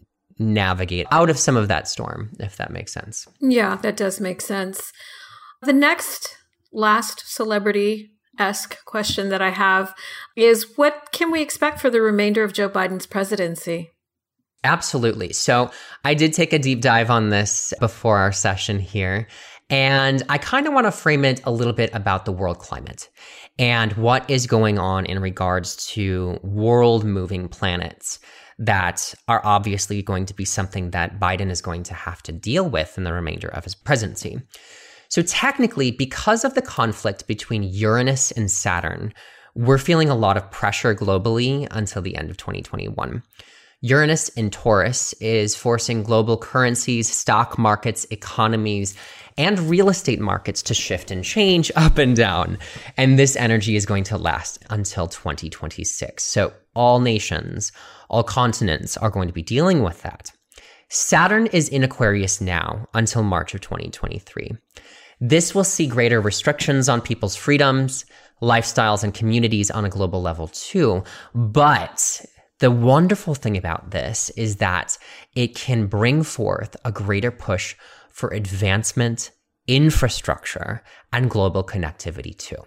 navigate out of some of that storm, if that makes sense. Yeah, that does make sense. The next last celebrity-esque question that I have is, what can we expect for the remainder of Joe Biden's presidency? Absolutely. So I did take a deep dive on this before our session here, and I kind of want to frame it a little bit about the world climate and what is going on in regards to world-moving planets that are obviously going to be something that Biden is going to have to deal with in the remainder of his presidency. So technically, because of the conflict between Uranus and Saturn, we're feeling a lot of pressure globally until the end of twenty twenty-one. Uranus in Taurus is forcing global currencies, stock markets, economies, and real estate markets to shift and change up and down. And this energy is going to last until twenty twenty-six. So all nations, all continents are going to be dealing with that. Saturn is in Aquarius now until March of twenty twenty-three. This will see greater restrictions on people's freedoms, lifestyles, and communities on a global level too. But the wonderful thing about this is that it can bring forth a greater push for advancement, infrastructure, and global connectivity too.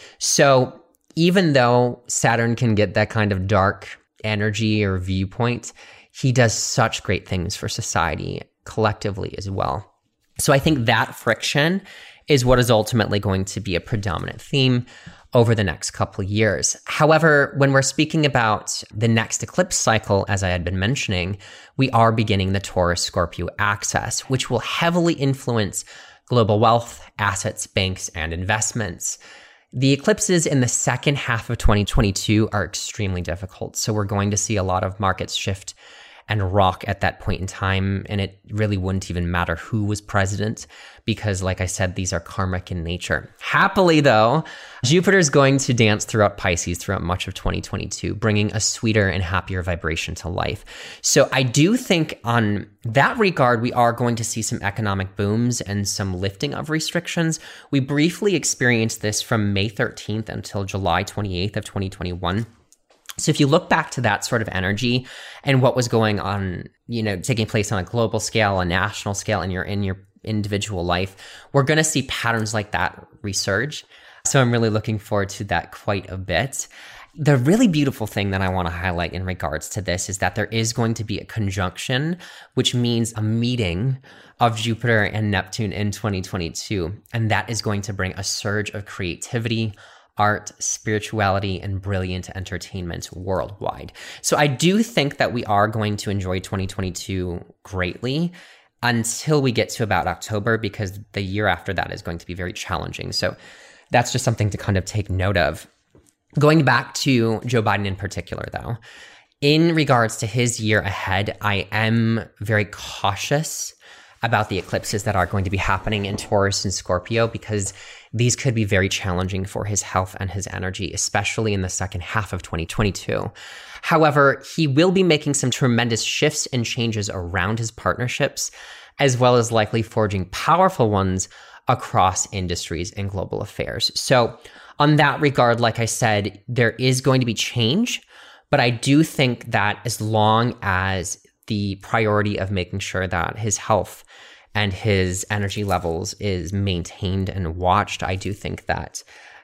So even though Saturn can get that kind of dark energy or viewpoint, he does such great things for society collectively as well. So I think that friction is what is ultimately going to be a predominant theme over the next couple of years. However, when we're speaking about the next eclipse cycle, as I had been mentioning, we are beginning the Taurus-Scorpio axis, which will heavily influence global wealth, assets, banks, and investments. The eclipses in the second half of twenty twenty-two are extremely difficult. So we're going to see a lot of markets shift and rock at that point in time. And it really wouldn't even matter who was president because, like I said, these are karmic in nature. Happily, though, Jupiter is going to dance throughout Pisces throughout much of twenty twenty-two, bringing a sweeter and happier vibration to life. So I do think on that regard, we are going to see some economic booms and some lifting of restrictions. We briefly experienced this from May thirteenth until July twenty-eighth of twenty twenty-one. So if you look back to that sort of energy and what was going on, you know, taking place on a global scale, a national scale in your in your individual life, we're going to see patterns like that resurge. So I'm really looking forward to that quite a bit. The really beautiful thing that I want to highlight in regards to this is that there is going to be a conjunction, which means a meeting of Jupiter and Neptune in twenty twenty-two. And that is going to bring a surge of creativity, art, spirituality, and brilliant entertainment worldwide. So I do think that we are going to enjoy twenty twenty-two greatly until we get to about October, because the year after that is going to be very challenging. So that's just something to kind of take note of. Going back to Joe Biden in particular, though, in regards to his year ahead, I am very cautious about the eclipses that are going to be happening in Taurus and Scorpio, because these could be very challenging for his health and his energy, especially in the second half of twenty twenty-two. However, he will be making some tremendous shifts and changes around his partnerships, as well as likely forging powerful ones across industries and global affairs. So on that regard, like I said, there is going to be change, but I do think that as long as the priority of making sure that his health and his energy levels is maintained and watched, I do think that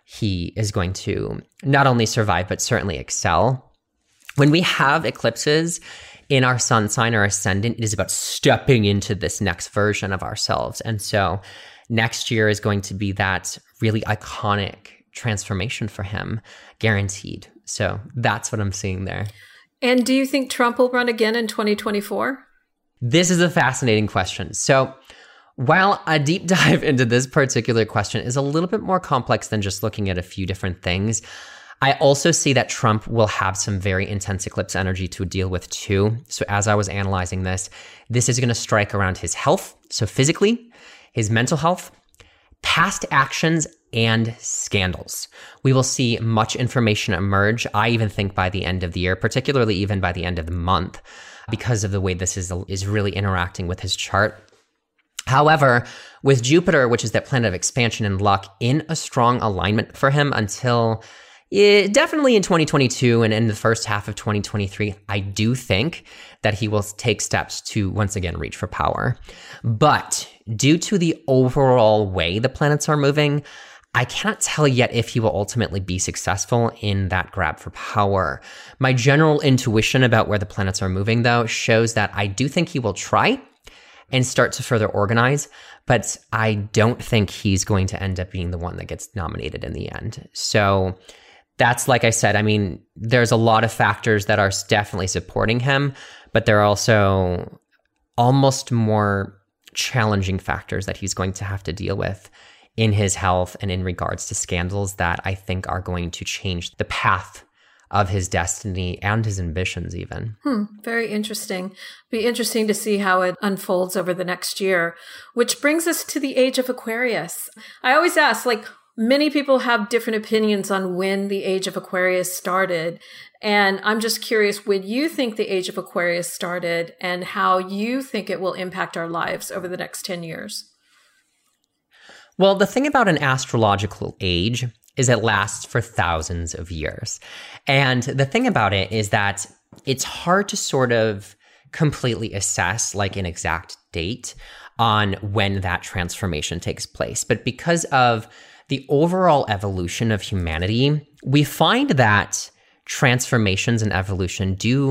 he is going to not only survive, but certainly excel. When we have eclipses in our sun sign or ascendant, it is about stepping into this next version of ourselves. And so next year is going to be that really iconic transformation for him, guaranteed. So that's what I'm seeing there. And do you think Trump will run again in twenty twenty-four? This is a fascinating question. So while a deep dive into this particular question is a little bit more complex than just looking at a few different things, I also see that Trump will have some very intense eclipse energy to deal with too. So as I was analyzing this, this is going to strike around his health. So physically, his mental health, past actions, and scandals. We will see much information emerge, I even think by the end of the year, particularly even by the end of the month, because of the way this is, is really interacting with his chart. However, with Jupiter, which is that planet of expansion and luck, in a strong alignment for him until eh, definitely in twenty twenty-two and in the first half of twenty twenty-three, I do think that he will take steps to once again reach for power. But due to the overall way the planets are moving, I cannot tell yet if he will ultimately be successful in that grab for power. My general intuition about where the planets are moving, though, shows that I do think he will try and start to further organize, but I don't think he's going to end up being the one that gets nominated in the end. So that's, like I said, I mean, there's a lot of factors that are definitely supporting him, but there are also almost more challenging factors that he's going to have to deal with in his health and in regards to scandals that I think are going to change the path of his destiny and his ambitions even. Hmm, very interesting. Be interesting to see how it unfolds over the next year, which brings us to the age of Aquarius. I always ask, like, many people have different opinions on when the age of Aquarius started. And I'm just curious, when you think the age of Aquarius started and how you think it will impact our lives over the next ten years. Well, the thing about an astrological age is it lasts for thousands of years. And the thing about it is that it's hard to sort of completely assess like an exact date on when that transformation takes place. But because of the overall evolution of humanity, we find that transformations and evolution do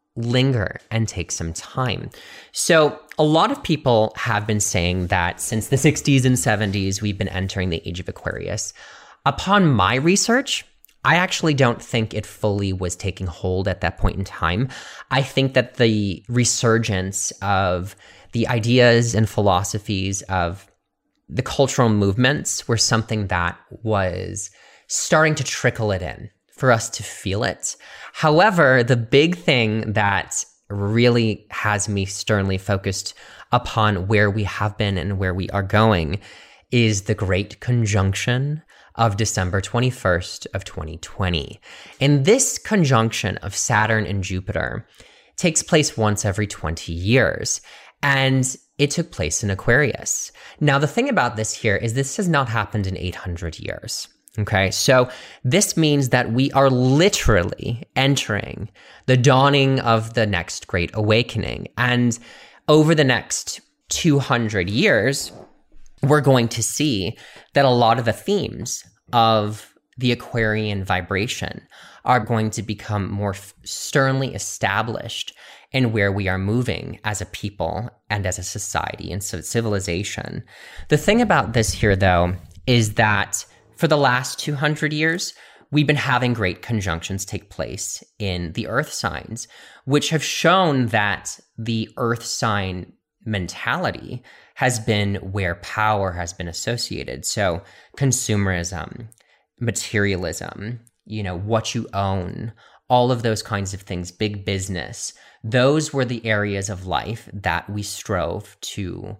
linger and take some time. So a lot of people have been saying that since the sixties and seventies, we've been entering the age of Aquarius. Upon my research, I actually don't think it fully was taking hold at that point in time. I think that the resurgence of the ideas and philosophies of the cultural movements were something that was starting to trickle it in for us to feel it. However, the big thing that really has me sternly focused upon where we have been and where we are going is the Great Conjunction of December twenty-first of twenty twenty. And this conjunction of Saturn and Jupiter takes place once every twenty years. And it took place in Aquarius. Now, the thing about this here is this has not happened in eight hundred years. Okay, so this means that we are literally entering the dawning of the next great awakening. And over the next two hundred years, we're going to see that a lot of the themes of the Aquarian vibration are going to become more sternly established in where we are moving as a people and as a society and so civilization. The thing about this here, though, is that for the last two hundred years, we've been having great conjunctions take place in the earth signs, which have shown that the earth sign mentality has been where power has been associated. So consumerism, materialism, you know, what you own, all of those kinds of things, big business, those were the areas of life that we strove to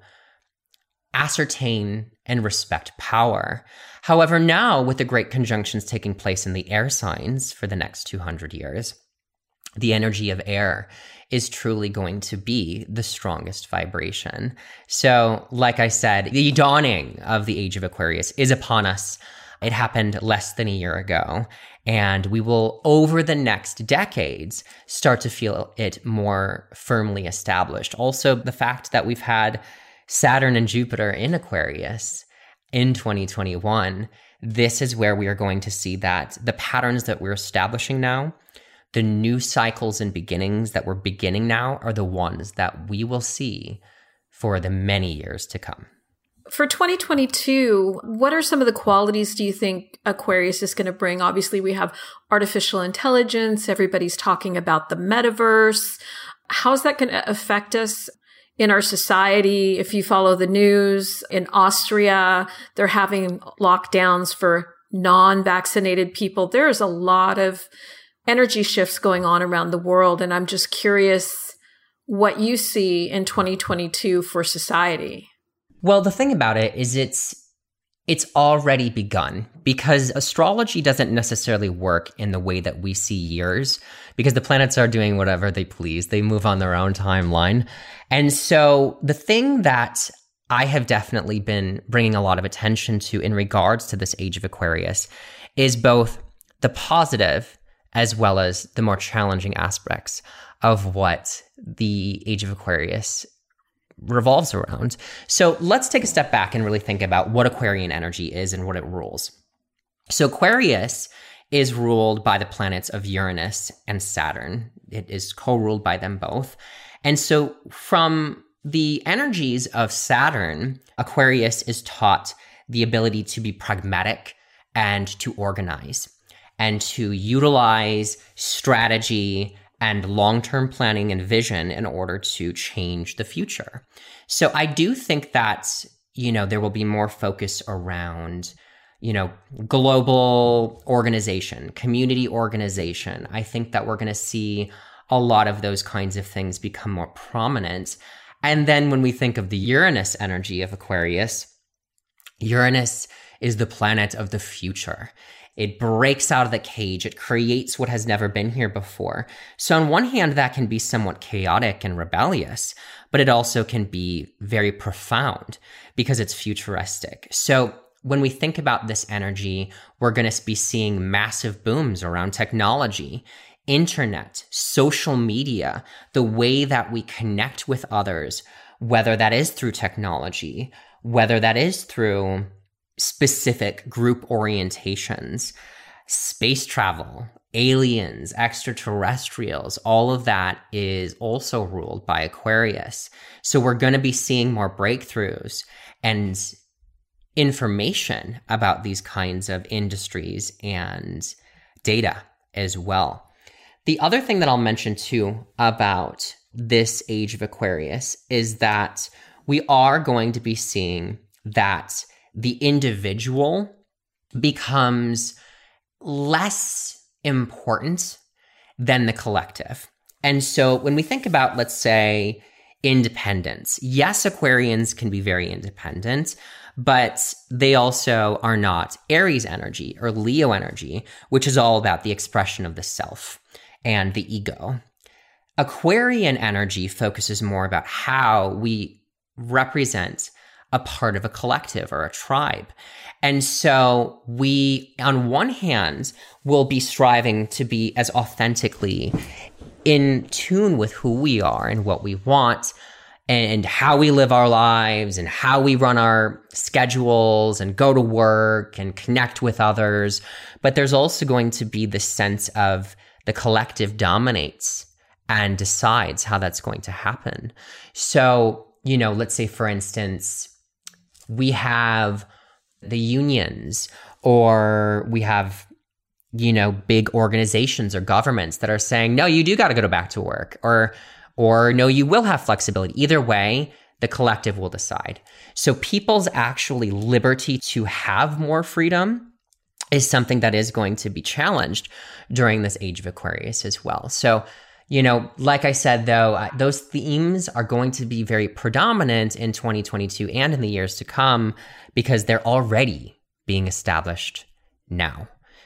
ascertain and respect power. However, now with the great conjunctions taking place in the air signs for the next two hundred years, the energy of air is truly going to be the strongest vibration. So, like I said, the dawning of the age of Aquarius is upon us. It happened less than a year ago, and we will, over the next decades, start to feel it more firmly established. Also, the fact that we've had Saturn and Jupiter in Aquarius in twenty twenty-one, this is where we are going to see that the patterns that we're establishing now, the new cycles and beginnings that we're beginning now, are the ones that we will see for the many years to come. For twenty twenty-two, what are some of the qualities do you think Aquarius is going to bring? Obviously, we have artificial intelligence. Everybody's talking about the metaverse. How's that going to affect us in our society? If you follow the news, in Austria, they're having lockdowns for non-vaccinated people. There's a lot of energy shifts going on around the world. And I'm just curious what you see in twenty twenty-two for society. Well, the thing about it is it's it's already begun, because astrology doesn't necessarily work in the way that we see years, because the planets are doing whatever they please. They move on their own timeline. And so the thing that I have definitely been bringing a lot of attention to in regards to this age of Aquarius is both the positive as well as the more challenging aspects of what the age of Aquarius revolves around. So let's take a step back and really think about what Aquarian energy is and what it rules. So Aquarius is ruled by the planets of Uranus and Saturn. It is co-ruled by them both. And so from the energies of Saturn, Aquarius is taught the ability to be pragmatic and to organize and to utilize strategy and long-term planning and vision in order to change the future. So I do think that, you know, there will be more focus around, you know, global organization, community organization. I think that we're going to see a lot of those kinds of things become more prominent. And then when we think of the Uranus energy of Aquarius, Uranus is the planet of the future. It breaks out of the cage. It creates what has never been here before. So on one hand, that can be somewhat chaotic and rebellious, but it also can be very profound because it's futuristic. So when we think about this energy, we're going to be seeing massive booms around technology, internet, social media, the way that we connect with others, whether that is through technology, whether that is through specific group orientations, space travel, aliens, extraterrestrials, all of that is also ruled by Aquarius. So we're going to be seeing more breakthroughs and information about these kinds of industries and data as well. The other thing that I'll mention too about this age of Aquarius is that we are going to be seeing that the individual becomes less important than the collective. And so when we think about, let's say, independence, yes, Aquarians can be very independent, but they also are not Aries energy or Leo energy, which is all about the expression of the self and the ego. Aquarian energy focuses more about how we represent a part of a collective or a tribe. And so we, on one hand, will be striving to be as authentically in tune with who we are and what we want and how we live our lives and how we run our schedules and go to work and connect with others. But there's also going to be this sense of the collective dominates and decides how that's going to happen. So, you know, let's say, for instance, we have the unions, or we have, you know, big organizations or governments that are saying, no, you do got to go back to work, or, or no, you will have flexibility. Either way, the collective will decide. So people's actually liberty to have more freedom is something that is going to be challenged during this age of Aquarius as well. So, you know, like I said, though, those themes are going to be very predominant in twenty twenty-two and in the years to come because they're already being established now.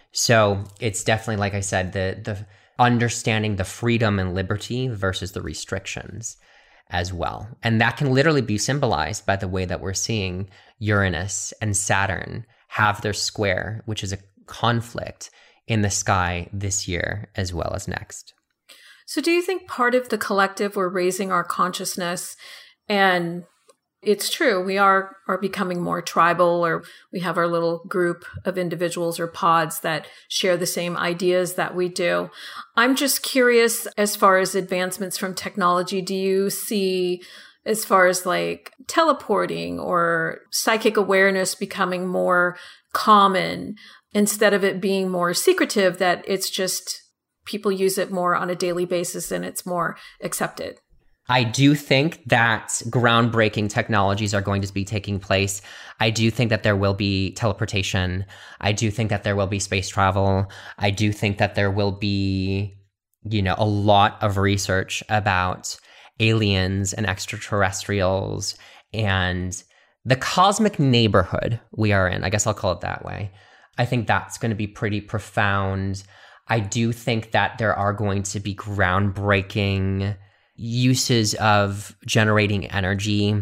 So it's definitely, like I said, the the understanding the freedom and liberty versus the restrictions as well. And that can literally be symbolized by the way that we're seeing Uranus and Saturn have their square, which is a conflict in the sky this year as well as next. So do you think part of the collective, we're raising our consciousness, and it's true, we are, are becoming more tribal, or we have our little group of individuals or pods that share the same ideas that we do. I'm just curious, as far as advancements from technology, do you see, as far as like teleporting or psychic awareness becoming more common instead of it being more secretive, that it's just people use it more on a daily basis and it's more accepted? I do think that groundbreaking technologies are going to be taking place. I do think that there will be teleportation. I do think that there will be space travel. I do think that there will be, you know, a lot of research about aliens and extraterrestrials and the cosmic neighborhood we are in. I guess I'll call it that way. I think that's going to be pretty profound. I do think that there are going to be groundbreaking uses of generating energy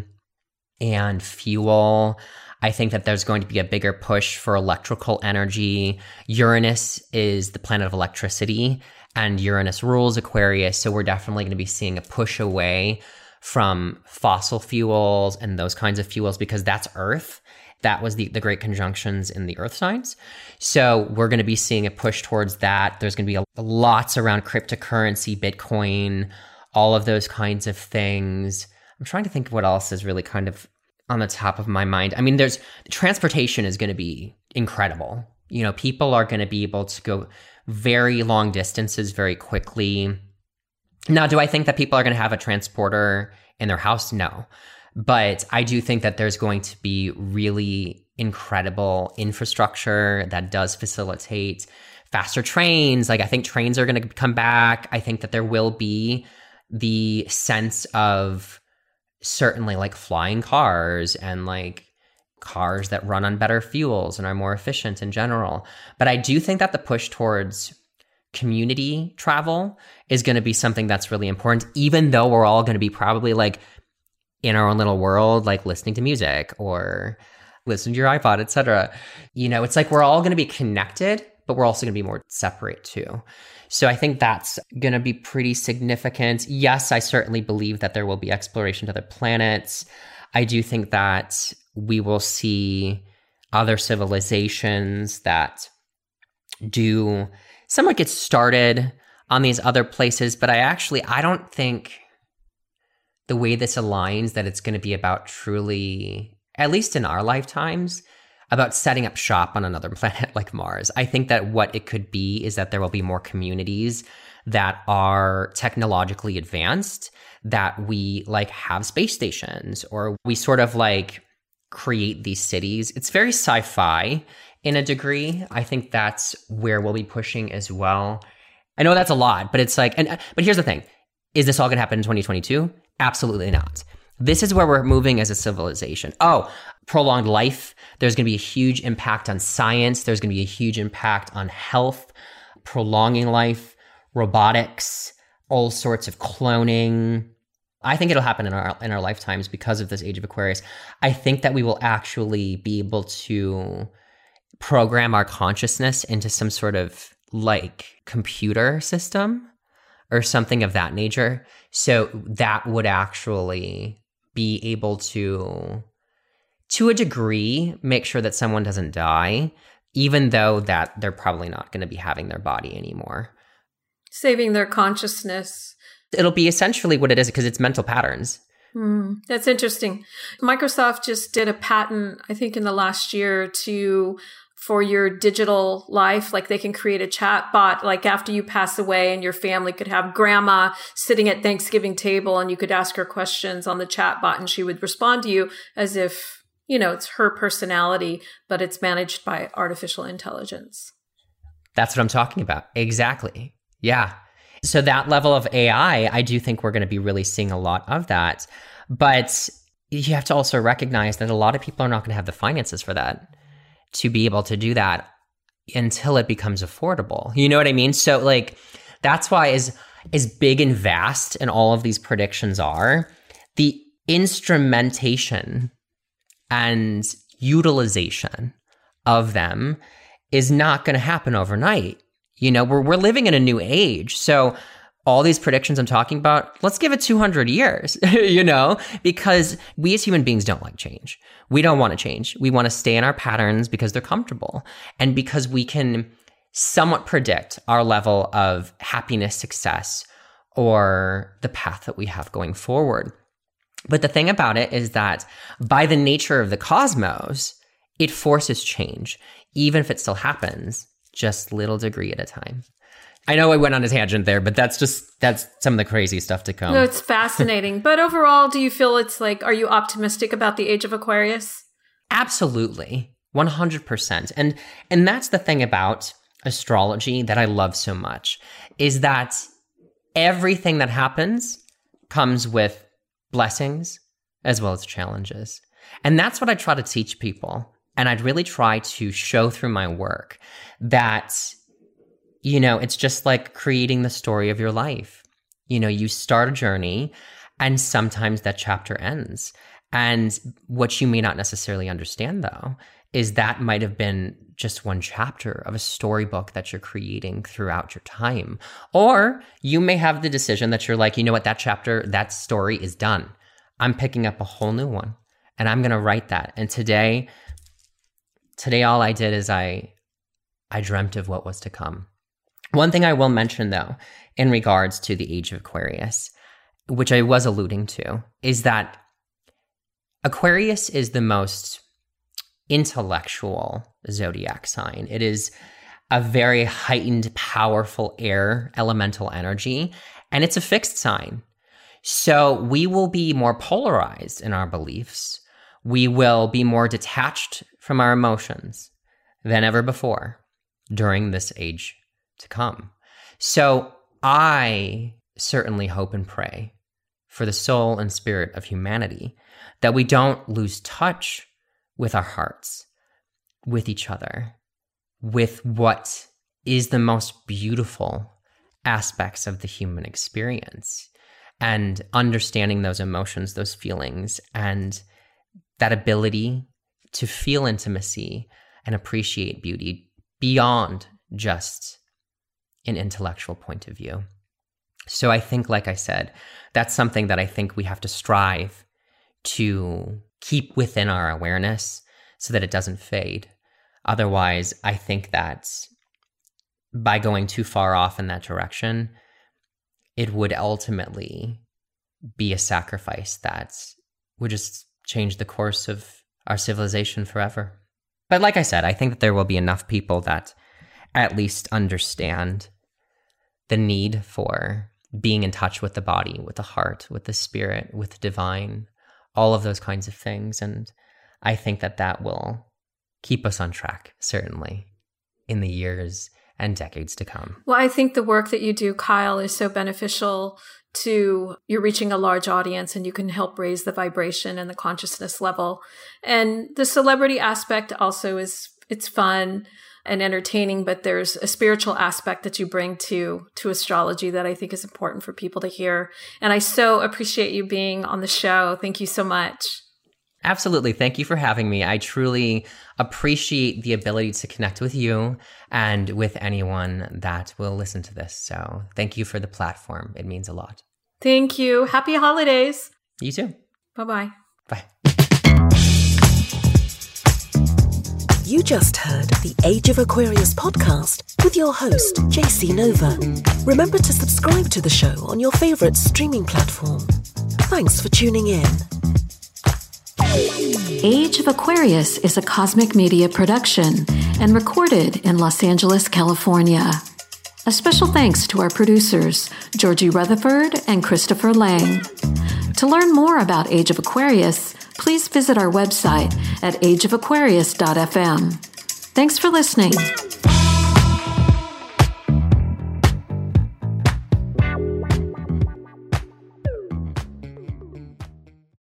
and fuel. I think that there's going to be a bigger push for electrical energy. Uranus is the planet of electricity, and Uranus rules Aquarius. So we're definitely going to be seeing a push away from fossil fuels and those kinds of fuels because that's Earth. That was the, the great conjunctions in the earth signs. So we're going to be seeing a push towards that. There's going to be a, lots around cryptocurrency, Bitcoin, all of those kinds of things. I'm trying to think of what else is really kind of on the top of my mind. I mean, there's transportation is going to be incredible. You know, people are going to be able to go very long distances very quickly. Now, do I think that people are going to have a transporter in their house? No. But I do think that there's going to be really incredible infrastructure that does facilitate faster trains. Like, I think trains are going to come back. I think that there will be the sense of certainly like flying cars and like cars that run on better fuels and are more efficient in general. But I do think that the push towards community travel is going to be something that's really important, even though we're all going to be probably like in our own little world, like listening to music or listening to your iPod, et cetera. You know, it's like we're all going to be connected, but we're also going to be more separate too. So I think that's going to be pretty significant. Yes, I certainly believe that there will be exploration to other planets. I do think that we will see other civilizations that do somewhat get started on these other places, but I actually, I don't think the way this aligns that it's going to be about truly, at least in our lifetimes, about setting up shop on another planet like Mars. I think that what it could be is that there will be more communities that are technologically advanced, that we like have space stations, or we sort of like create these cities. It's very sci-fi in a degree. I think that's where we'll be pushing as well. I know that's a lot, but it's like, and but here's the thing. Is this all going to happen in twenty twenty-two? Absolutely not. This is where we're moving as a civilization. Oh, prolonged life. There's going to be a huge impact on science. There's going to be a huge impact on health, prolonging life, robotics, all sorts of cloning. I think it'll happen in our in our lifetimes because of this age of Aquarius. I think that we will actually be able to program our consciousness into some sort of like computer system or something of that nature. So that would actually be able to, to a degree, make sure that someone doesn't die, even though that they're probably not going to be having their body anymore. Saving their consciousness. It'll be essentially what it is because it's mental patterns. Mm, that's interesting. Microsoft just did a patent, I think in the last year, to for your digital life. Like they can create a chat bot, like after you pass away, and your family could have grandma sitting at Thanksgiving table and you could ask her questions on the chat bot and she would respond to you as if, you know, it's her personality, but it's managed by artificial intelligence. That's what I'm talking about. Exactly. Yeah. So that level of A I, I do think we're going to be really seeing a lot of that. But you have to also recognize that a lot of people are not going to have the finances for that, to be able to do that until it becomes affordable. You know what I mean? So like, that's why as, as big and vast and all of these predictions are, the instrumentation and utilization of them is not going to happen overnight. You know, we're we're living in a new age. So all these predictions I'm talking about, let's give it two hundred years, you know, because we as human beings don't like change. We don't want to change. We want to stay in our patterns because they're comfortable and because we can somewhat predict our level of happiness, success, or the path that we have going forward. But the thing about it is that by the nature of the cosmos, it forces change, even if it still happens, just little degree at a time. I know I went on a tangent there, but that's just, that's some of the crazy stuff to come. No, it's fascinating. But overall, do you feel it's like, are you optimistic about the age of Aquarius? Absolutely. one hundred percent. And, and that's the thing about astrology that I love so much, is that everything that happens comes with blessings as well as challenges. And that's what I try to teach people. And I'd really try to show through my work that, you know, it's just like creating the story of your life. You know, you start a journey and sometimes that chapter ends. And what you may not necessarily understand, though, is that might have been just one chapter of a storybook that you're creating throughout your time. Or you may have the decision that you're like, you know what, that chapter, that story is done. I'm picking up a whole new one and I'm going to write that. And today, today all I did is I, I dreamt of what was to come. One thing I will mention, though, in regards to the age of Aquarius, which I was alluding to, is that Aquarius is the most intellectual zodiac sign. It is a very heightened, powerful air elemental energy, and it's a fixed sign. So we will be more polarized in our beliefs. We will be more detached from our emotions than ever before during this age to come. So I certainly hope and pray for the soul and spirit of humanity that we don't lose touch with our hearts, with each other, with what is the most beautiful aspects of the human experience, and understanding those emotions, those feelings, and that ability to feel intimacy and appreciate beauty beyond just an intellectual point of view. So I think, like I said, that's something that I think we have to strive to keep within our awareness so that it doesn't fade. Otherwise, I think that by going too far off in that direction, it would ultimately be a sacrifice that would just change the course of our civilization forever. But like I said, I think that there will be enough people that at least understand the need for being in touch with the body, with the heart, with the spirit, with the divine, all of those kinds of things. And I think that that will keep us on track, certainly, in the years and decades to come. Well, I think the work that you do, Kyle, is so beneficial to you're reaching a large audience, and you can help raise the vibration and the consciousness level. And the celebrity aspect also is, it's fun and entertaining, but there's a spiritual aspect that you bring to, to astrology that I think is important for people to hear. And I so appreciate you being on the show. Thank you so much. Absolutely. Thank you for having me. I truly appreciate the ability to connect with you and with anyone that will listen to this. So thank you for the platform. It means a lot. Thank you. Happy holidays. You too. Bye-bye. Bye. You just heard the Age of Aquarius podcast with your host, J C Nova. Remember to subscribe to the show on your favorite streaming platform. Thanks for tuning in. Age of Aquarius is a Cosmic Media production and recorded in Los Angeles, California. A special thanks to our producers, Georgie Rutherford and Christopher Lang. To learn more about Age of Aquarius, please visit our website at age of aquarius dot f m. Thanks for listening.